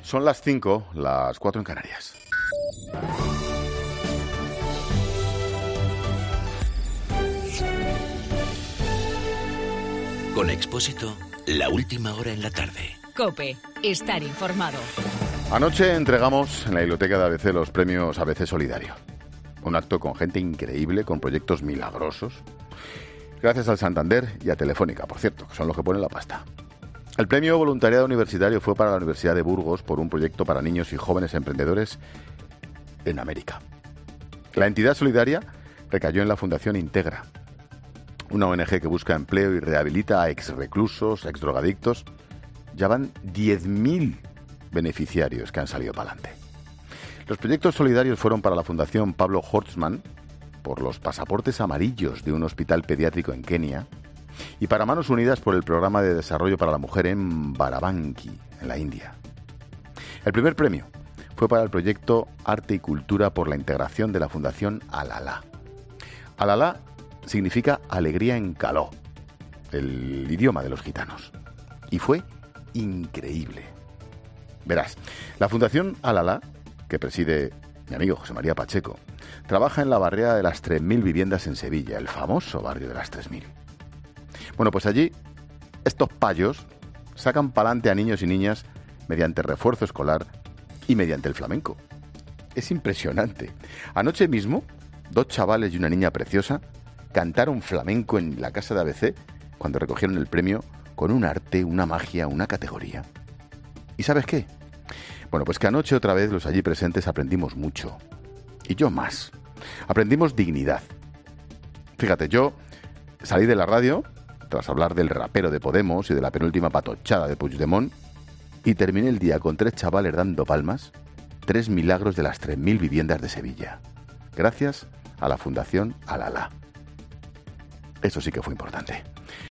Son las 5, las 4 en Canarias. Con Expósito, la última hora en la tarde. COPE, estar informado. Anoche entregamos en la biblioteca de ABC los premios ABC Solidario. Un acto con gente increíble, con proyectos milagrosos. Gracias al Santander y a Telefónica, por cierto, que son los que ponen la pasta. El premio Voluntariado Universitario fue para la Universidad de Burgos por un proyecto para niños y jóvenes emprendedores en América. La entidad solidaria recayó en la Fundación Integra, una ONG que busca empleo y rehabilita a exreclusos, exdrogadictos. Ya van 10.000 beneficiarios que han salido para adelante. Los proyectos solidarios fueron para la Fundación Pablo Horstman, por los pasaportes amarillos de un hospital pediátrico en Kenia, y para Manos Unidas por el Programa de Desarrollo para la Mujer en Barabanki, en la India. El primer premio fue para el proyecto Arte y Cultura por la integración de la Fundación Alala. Alala significa alegría en caló, el idioma de los gitanos. Y fue increíble. Verás, la Fundación Alala, que preside mi amigo José María Pacheco, trabaja en la barriada de las 3.000 viviendas en Sevilla, el famoso barrio de las 3.000. Bueno, pues allí estos payos sacan pa'lante a niños y niñas mediante refuerzo escolar y mediante el flamenco. Es impresionante. Anoche mismo, 2 chavales y una niña preciosa cantaron flamenco en la casa de ABC cuando recogieron el premio con un arte, una magia, una categoría. ¿Y sabes qué? Bueno, pues que anoche otra vez los allí presentes aprendimos mucho. Y yo más. Aprendimos dignidad. Fíjate, yo salí de la radio tras hablar del rapero de Podemos y de la penúltima patochada de Puigdemont y terminé el día con 3 chavales dando palmas, 3 milagros de las 3.000 viviendas de Sevilla. Gracias a la Fundación Alala. Eso sí que fue importante.